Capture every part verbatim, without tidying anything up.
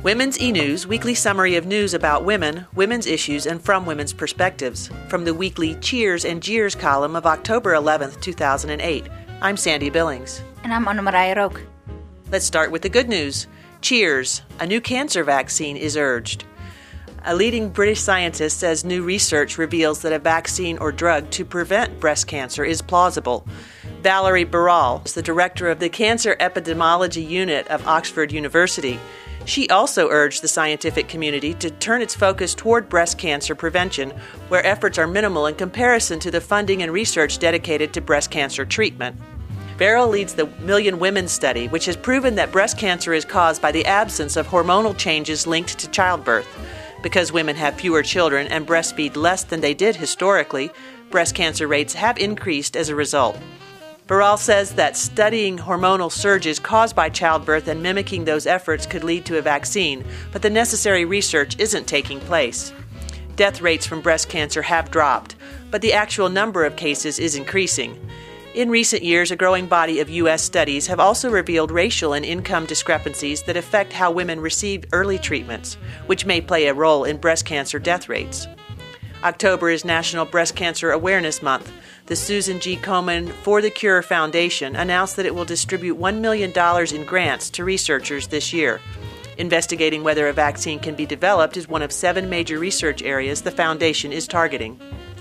Women's e-News, weekly summary of news about women, women's issues, and from women's perspectives. From the weekly Cheers and Jeers column of October eleventh, two thousand eight. I'm Sandy Billings. And I'm Anna Maria Rook. Let's start with the good news. Cheers! A new cancer vaccine is urged. A leading British scientist says new research reveals that a vaccine or drug to prevent breast cancer is plausible. Valerie Barral is the director of the Cancer Epidemiology Unit of Oxford University. She also urged the scientific community to turn its focus toward breast cancer prevention, where efforts are minimal in comparison to the funding and research dedicated to breast cancer treatment. Barral leads the Million Women study, which has proven that breast cancer is caused by the absence of hormonal changes linked to childbirth. Because women have fewer children and breastfeed less than they did historically, breast cancer rates have increased as a result. Barral says that studying hormonal surges caused by childbirth and mimicking those efforts could lead to a vaccine, but the necessary research isn't taking place. Death rates from breast cancer have dropped, but the actual number of cases is increasing. In recent years, a growing body of U S studies have also revealed racial and income discrepancies that affect how women receive early treatments, which may play a role in breast cancer death rates. October is National Breast Cancer Awareness Month. The Susan G. Komen For the Cure Foundation announced that it will distribute one million dollars in grants to researchers this year. Investigating whether a vaccine can be developed is one of seven major research areas the foundation is targeting.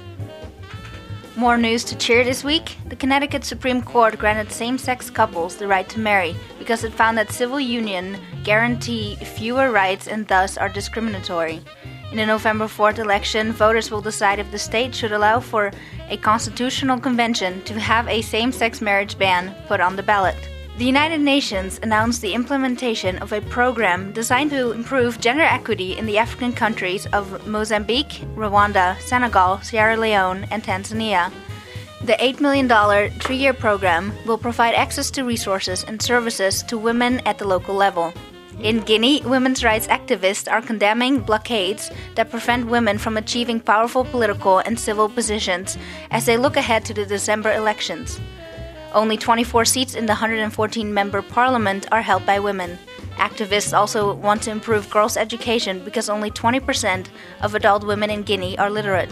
More news to cheer this week. The Connecticut Supreme Court granted same-sex couples the right to marry because it found that civil unions guarantee fewer rights and thus are discriminatory. In the November fourth election, voters will decide if the state should allow for a constitutional convention to have a same-sex marriage ban put on the ballot. The United Nations announced the implementation of a program designed to improve gender equity in the African countries of Mozambique, Rwanda, Senegal, Sierra Leone, and Tanzania. The eight million dollars three-year program will provide access to resources and services to women at the local level. In Guinea, women's rights activists are condemning blockades that prevent women from achieving powerful political and civil positions as they look ahead to the December elections. Only twenty-four seats in the one hundred fourteen member parliament are held by women. Activists also want to improve girls' education because only twenty percent of adult women in Guinea are literate.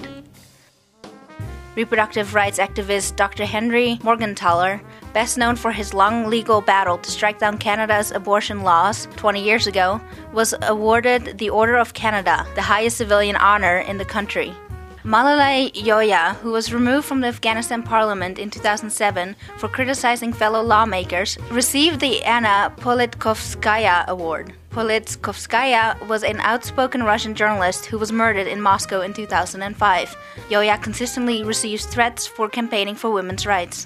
Reproductive rights activist Doctor Henry Morgentaler, best known for his long legal battle to strike down Canada's abortion laws twenty years ago, was awarded the Order of Canada, the highest civilian honor in the country. Malalai Joya, who was removed from the Afghanistan parliament in two thousand seven for criticizing fellow lawmakers, received the Anna Politkovskaya Award. Politkovskaya was an outspoken Russian journalist who was murdered in Moscow in two thousand five. Joya consistently receives threats for campaigning for women's rights.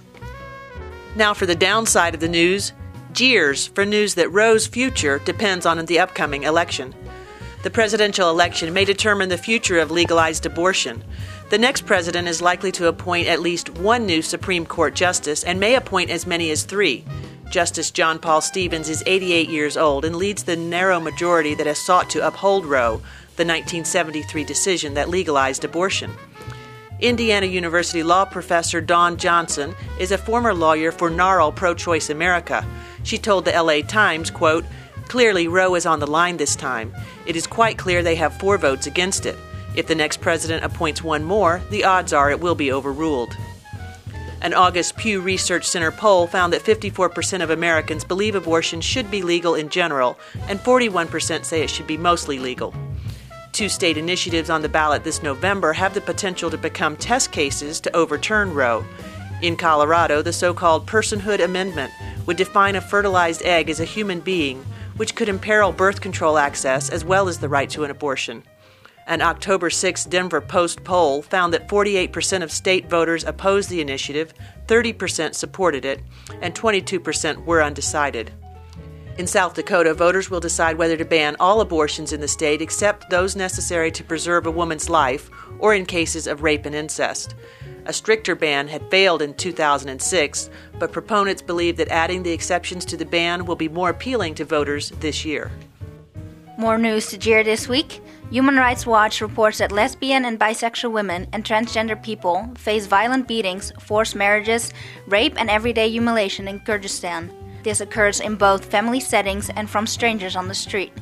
Now for the downside of the news, jeers for news that Roe's future depends on the upcoming election. The presidential election may determine the future of legalized abortion. The next president is likely to appoint at least one new Supreme Court justice and may appoint as many as three. Justice John Paul Stevens is eighty-eight years old and leads the narrow majority that has sought to uphold Roe, the nineteen seventy-three decision that legalized abortion. Indiana University law professor Dawn Johnson is a former lawyer for NARAL Pro-Choice America. She told the L A Times, quote, "Clearly Roe is on the line this time. It is quite clear they have four votes against it. If the next president appoints one more, the odds are it will be overruled." An August Pew Research Center poll found that fifty-four percent of Americans believe abortion should be legal in general, and forty-one percent say it should be mostly legal. Two state initiatives on the ballot this November have the potential to become test cases to overturn Roe. In Colorado, the so-called Personhood Amendment would define a fertilized egg as a human being, which could imperil birth control access as well as the right to an abortion. An October sixth Denver Post poll found that forty-eight percent of state voters opposed the initiative, thirty percent supported it, and twenty-two percent were undecided. In South Dakota, voters will decide whether to ban all abortions in the state except those necessary to preserve a woman's life or in cases of rape and incest. A stricter ban had failed in two thousand six, but proponents believe that adding the exceptions to the ban will be more appealing to voters this year. More news to jeer this week. Human Rights Watch reports that lesbian and bisexual women and transgender people face violent beatings, forced marriages, rape, and everyday humiliation in Kyrgyzstan. This occurs in both family settings and from strangers on the street.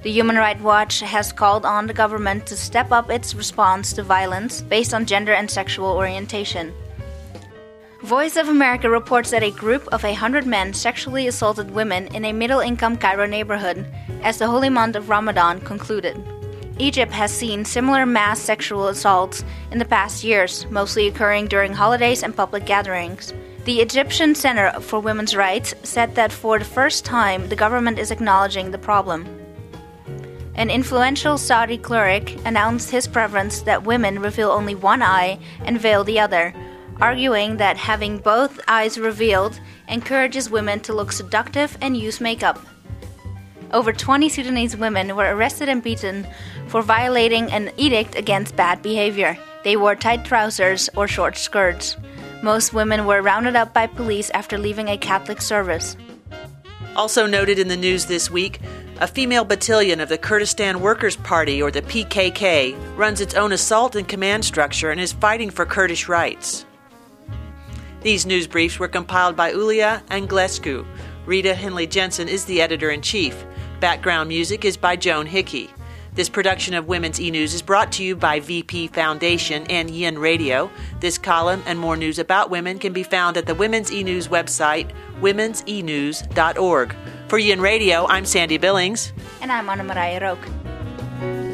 The Human Rights Watch has called on the government to step up its response to violence based on gender and sexual orientation. Voice of America reports that a group of one hundred men sexually assaulted women in a middle-income Cairo neighborhood as the holy month of Ramadan concluded. Egypt has seen similar mass sexual assaults in the past years, mostly occurring during holidays and public gatherings. The Egyptian Center for Women's Rights said that for the first time, the government is acknowledging the problem. An influential Saudi cleric announced his preference that women reveal only one eye and veil the other, arguing that having both eyes revealed encourages women to look seductive and use makeup. Over twenty Sudanese women were arrested and beaten for violating an edict against bad behavior. They wore tight trousers or short skirts. Most women were rounded up by police after leaving a Catholic service. Also noted in the news this week, a female battalion of the Kurdistan Workers' Party, or the P K K, runs its own assault and command structure and is fighting for Kurdish rights. These news briefs were compiled by Ulia Anglescu. Rita Henley Jensen is the editor-in-chief. Background music is by Joan Hickey. This production of Women's E-News is brought to you by V P Foundation and Yin Radio. This column and more news about women can be found at the Women's E-News website, womens e news dot org. For Yin Radio, I'm Sandy Billings. And I'm Anna Maria Roque.